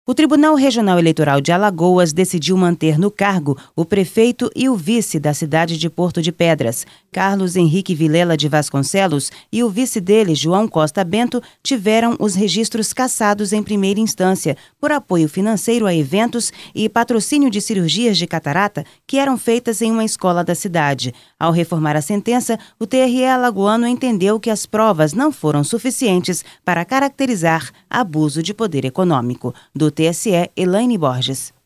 O Tribunal Regional Eleitoral de Alagoas decidiu manter no cargo o prefeito e o vice da cidade de Porto de Pedras. Carlos Henrique Vilela de Vasconcelos e o vice dele, João Costa Bento, tiveram os registros cassados em primeira instância por apoio financeiro a eventos e patrocínio de cirurgias de catarata que eram feitas em uma escola da cidade. Ao reformar a sentença, o TRE alagoano entendeu que as provas não foram suficientes para caracterizar abuso de poder econômico. Do TSE, Elaine Borges.